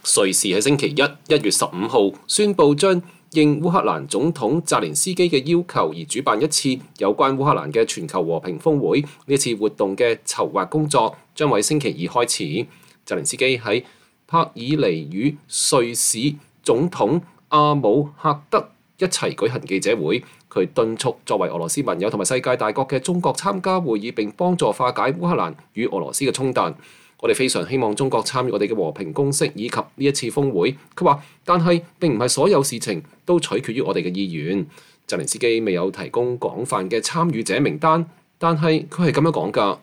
瑞士喺星期1月15號宣布將應烏克蘭總統澤連斯基嘅要求而主辦一次有關烏克蘭嘅全球和平峰會。呢次活動嘅籌劃工作將喺星期二開始。澤連斯基喺帕爾尼與瑞士總統阿姆赫德一齊舉行記者會，佢敦促作為俄羅斯盟友同埋世界大國嘅中國參加會議，並幫助化解烏克蘭與俄羅斯嘅衝突。我哋非常希望中國參與我哋嘅和平共識以及呢一次峰會。佢話，但係並唔係所有事情都取決於我哋嘅意願。澤連斯基未有提供廣泛嘅參與者名單，但係佢係咁樣講㗎。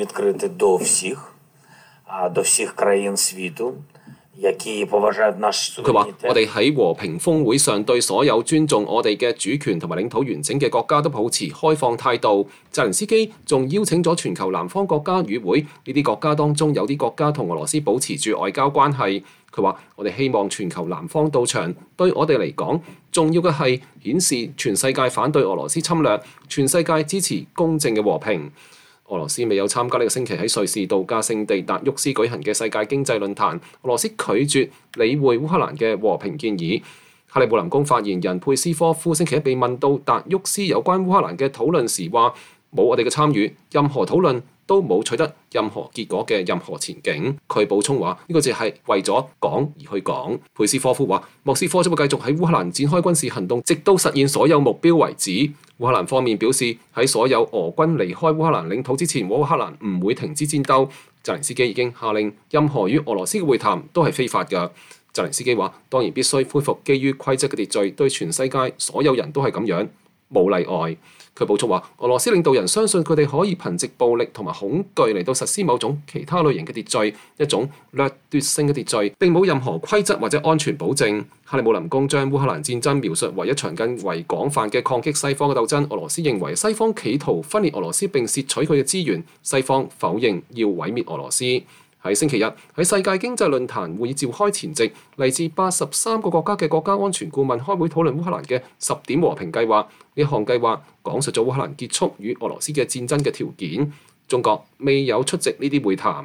佢話：我哋喺和平峰會上對所有尊重我哋嘅主權同埋領土完整嘅國家都保持開放態度。澤連斯基仲邀請咗全球南方國家與會，呢啲國家當中有啲國家同俄羅斯保持住外交關係。佢話：我哋希望全球南方到場，對我哋嚟講，重要嘅係顯示全世界反對俄羅斯侵略，全世界支持公正嘅和平。俄羅斯未有參加呢個星期喺瑞士度假勝地達沃斯舉行嘅世界經濟論壇。俄羅斯拒絕理會烏克蘭嘅和平建議。克里姆林宮發言人佩斯科夫星期一被問到達沃斯有關烏克蘭嘅討論時，話冇我哋嘅參與，任何討論都冇取得任何結果嘅任何前景。佢補充話：呢個只係為咗講而去講。佩斯科夫話：莫斯科將會繼續喺烏克蘭展開軍事行動，直到實現所有目標為止。烏克蘭方面表示，喺所有俄軍離開烏克蘭領土之前，烏克蘭唔會停止戰鬥。澤連斯基已經下令，任何與俄羅斯嘅會談都係非法嘅。澤連斯基話：當然必須恢復基於規則嘅秩序，對全世界所有人都係咁樣，冇例外。佢補充話：俄羅斯領導人相信佢哋可以憑藉暴力同埋恐懼嚟到實施某種其他類型嘅秩序，一種掠奪性嘅秩序，並冇任何規則或者安全保證。克里姆林宮將烏克蘭戰爭描述為一場更為廣泛嘅抗擊西方嘅鬥爭。俄羅斯認為西方企圖分裂俄羅斯並竊取佢嘅資源，西方否認要毀滅俄羅斯。喺星期日喺世界經濟論壇會議召開前夕，嚟自83個國家嘅國家安全顧問開會討論烏克蘭嘅10點和平計劃。呢項計劃講述咗烏克蘭結束與俄羅斯嘅戰爭嘅條件。中國未有出席呢啲會談。